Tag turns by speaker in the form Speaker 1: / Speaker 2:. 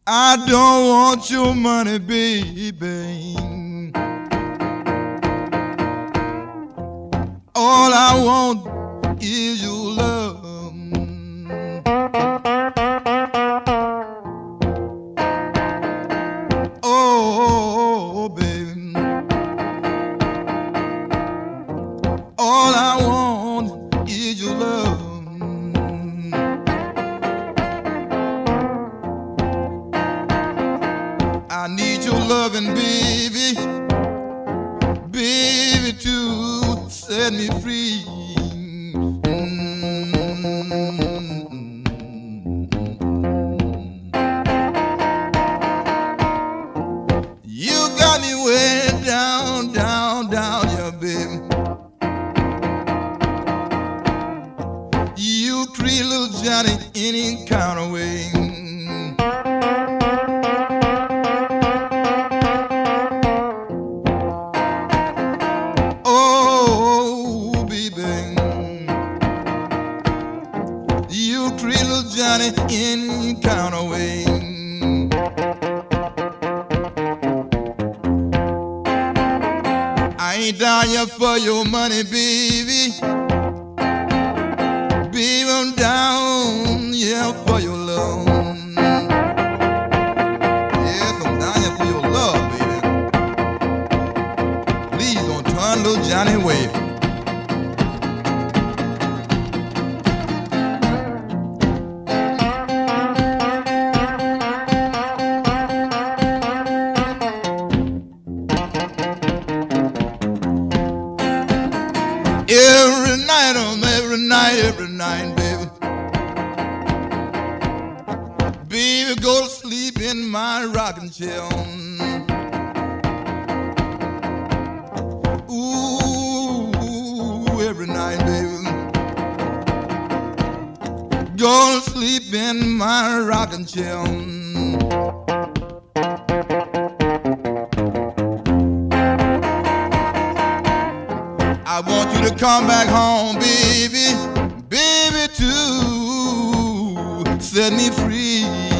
Speaker 1: I don't want your money, baby. All I want is your love. Oh, baby. All I want is your love. I need your loving, baby, baby, to set me free. You got me way down, down, down, yeah, baby. You treat little Johnny any kind of way. Oh, baby, you treat little Johnny any kind of way. I ain't down here for your money, baby. Baby, I'm down here for your love. Yes, I'm down here for your love, baby. Please don't turn little Johnny away. Every night, baby. Baby, go to sleep in my rocking chair. Ooh, every night, baby. Go to sleep in my rocking chair. I want you to come back home, baby, baby, to set me free.